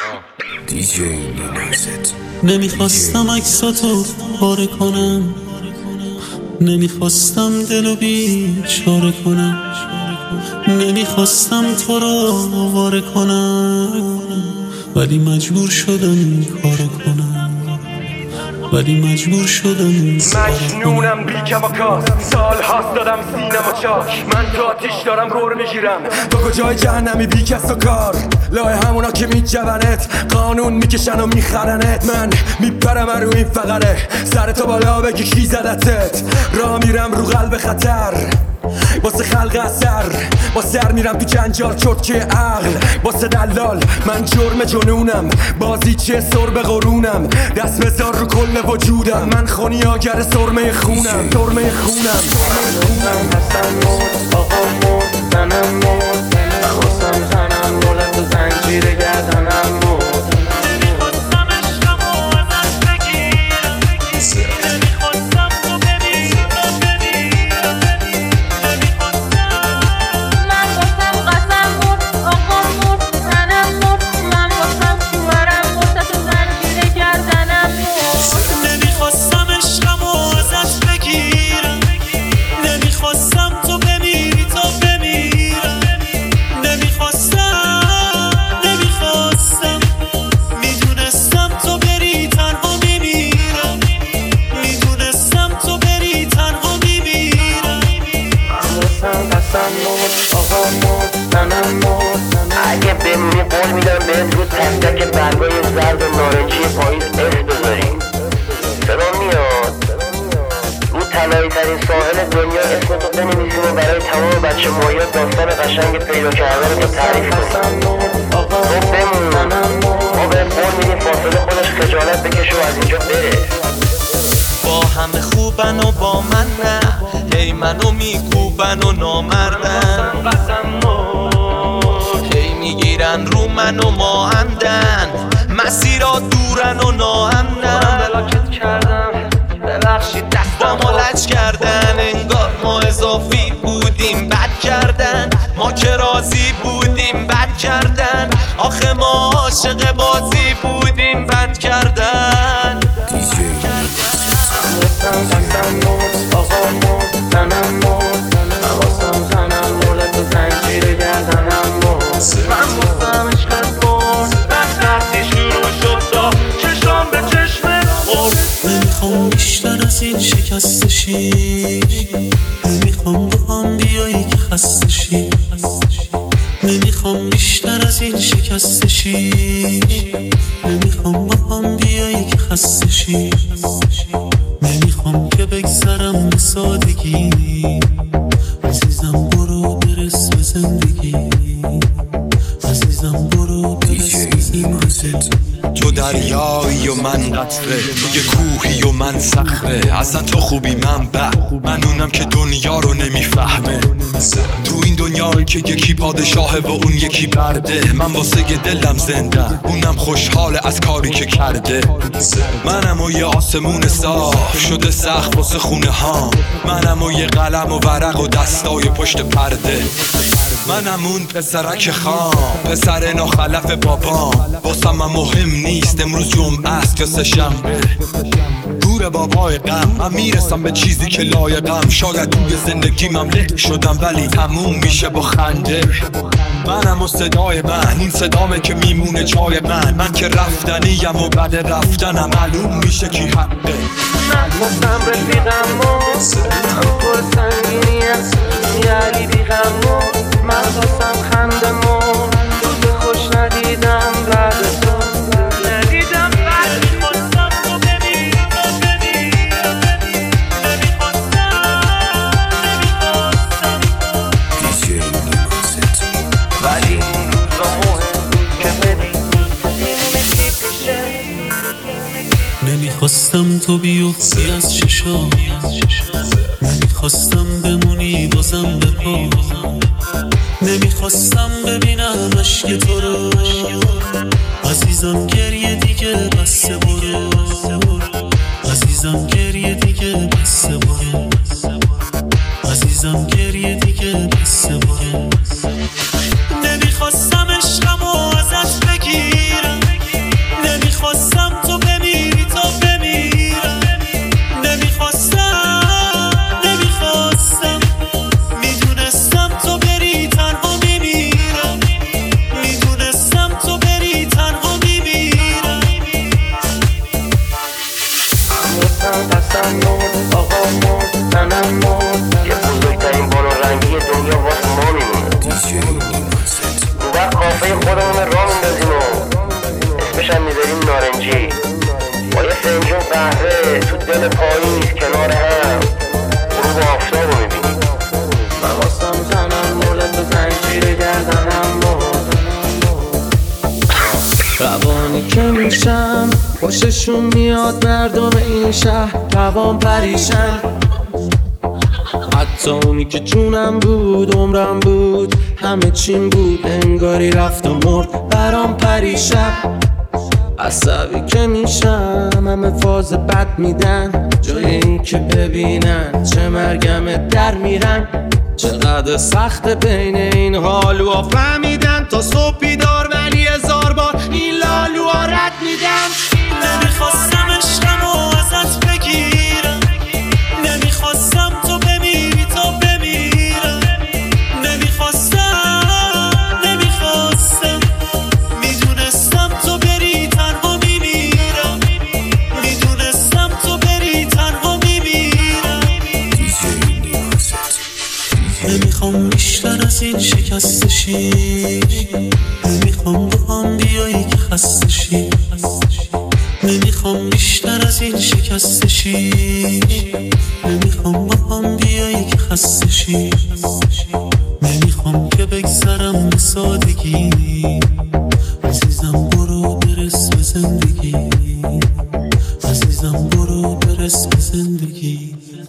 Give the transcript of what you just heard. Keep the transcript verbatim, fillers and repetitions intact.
نمیخواستم عکساتو پاره کنم، نمیخواستم دلو بیچاره کنم، نمیخواستم تو رو آواره کنم، ولی مجبور شدم این کارو کنم، ولی مجبور شدم مجنونم بی کماکاس، سال هاست دادم سینما چاک، من تو آتیش دارم غور میگیرم، تو کجای جهنمی بی کس و کار، لای همونا که میجونت قانون میکشن و میخرنت، من میپرم رو این فقره، سر تو بالا بگی کی زدتت، راه میرم رو قلب خطر واسه خلق اثر، با سر میرم تو جنجال چرتکه عقل، واسه دلال من جرم جنونم، بازی چه سر به قرونم، دست بذار رو کل وجودم، من خونیاگر سرمه خونم، سرمه خونم. حسن مرد آقا مرد زنم مرد، نخواستم زنم مولد و زنجیر گردنم مرد، نمیخواستم عشقمو ازش بگیرم، نمیخواستم تو بمیرم بمیرم، نمیخواستم. من واسم قسم مرد آقا مرد زنم مرد، من واسم شوهرم مرد تو زنجیر گردنم مرد، نمیخواستم عشقمو ازش بگیرم، نمیخواستم تو بمیری تا بمیرم، نمیخواستم نمیخواستم، میدونستم تو بری تنها میمیرم، میدونستم تو بری تنها میمیرم. واسم قسم مرد آقا مرد زنم مرد، اگه بمونی قول میدم بهت رو تک تک برگای زرد و نارنجی پاییز اسم بذاریم. صدا میاد رو طلایی ترین ساحل دنیا اسم تو بنویسیم و برای تمام بچه مایات داستان قشنگ پیدا کردن رو تعریف کنیم. تو بمون، ما بهت قول میدیم فاصله خودش خجالت بکشه و از اینجا بره. با همه خوبن و با من نه، هی منو میکوبن و نامردن، هی میگیرن رو من و ما همدن، مسیرها دورن و ناامنن، بلاکت کردم ببخشید دستم با ما لج کردن، انگار ما اضافی بودیم بد کردن، ما که راضی بودیم بد کردن، آخه ما عاشق بازی بودیم بد کردن. قسم مرد آقا مرد زنم مرد، نخواستم زنم مولد و زنجیر گردنم مرد، من واسم عشقت مرد، بس وقتی شروع شد تا چشم به چشمت خورد، نمیخوام بیشتر از این شکست شی، نمیخوام با هم بیایی که خسته شی، نمیخوام بیشتر از این شکست شی، نمیخوام با هم بیایی که خسته شی، نمیخوام که بگذرم به سادگی، عزیزم برو برس به زندگی، عزیزم برو برس به زندگی. تو دریایی و من قطره، تو یه کوهی و من صخره، اصلا تو خوبی من بد، من اونم که دنیا رو نمیفهمه، تو این دنیایی که یکی پادشاهه و اون یکی برده، من واسه یه دلم زنده اونم خوشحاله از کاری که کرده، منم و یه آسمون صاف شده سخت واسه خونه ها، منم و یه قلم و ورق و دستای پشت پرده، منم اون پسرک خام پسر ناخلف بابام، واسم من مهم نیست امروز جمعه است یا سه شنبه، دور بابای غم من میرسم به چیزی که لایقم، شاید توی زندگی مملک شدم ولی تموم میشه با خنده، منم و صدای من این صدامه که میمونه جای من، من که رفتنیم و بعد رفتنم معلوم میشه کی حقه. نخواستم رفیقم مرد، من پر سنگینی از یعنی بیغم مرد، من خواستم خنده مرد، روز خوش ندیدم بعد تو ندیدم بعد میخواستم تو بمیری تو بمیرم، نمیخواستم نمیخواستم، ولی اون روزا مهم که ببینی میمونه چی پیشه. نمیخواستم تو بیفتی از چشام، نمیخواستم بمونی بازم به پا، نمیخواستم ببینم عشق تو رو، عزیزم گریه دیگه بسه برو، عزیزم گریه دیگه بسه برو، عزیزم گریه دیگه بسه برو. نمیخواستم عشقمو ازت بگیرم، خودمون را میندازیم و اسمش هم میذاریم نارنجی، با یه فنجون قهوه تو دل پاییز کنار هم غروب آفتاب رو میبینیم. من واسم تنم مولد به زنجیر گردنم روانی که میشم خوششون میاد مردم این شهر روان پریشن، حتی اونی که جونم بود عمرم بود همه چیم بود انگاری رفت و مرد برام پریشن. عصبی که میشم همه فاز بد میدن جای این که ببینن چه مرگم در میرن. چقدر سخت بین این حالوها فهمیدن تا صبح بیدار ولی هزار بار این لالوها رد میدن. نمیخواستم عشقمو ازت بگیرم، نمیخواستم تو بمیری تا بمیرم، نمیخواستم نمیخواستم میدونستم تو بری تنها میمیرم، میدونستم تو بری تنها میمیرم. نمیخوام بیشتر از این شکست شی، نمیخوام با هم بیایی که خسته شی، نمیخوام بیشتر از این شکست شی، نمیخوام با هم بیایی که خسته شی، نمیخوام که بگذرم به سادگی، عزیزم برو برس به زندگی، عزیزم برو برس به زندگی.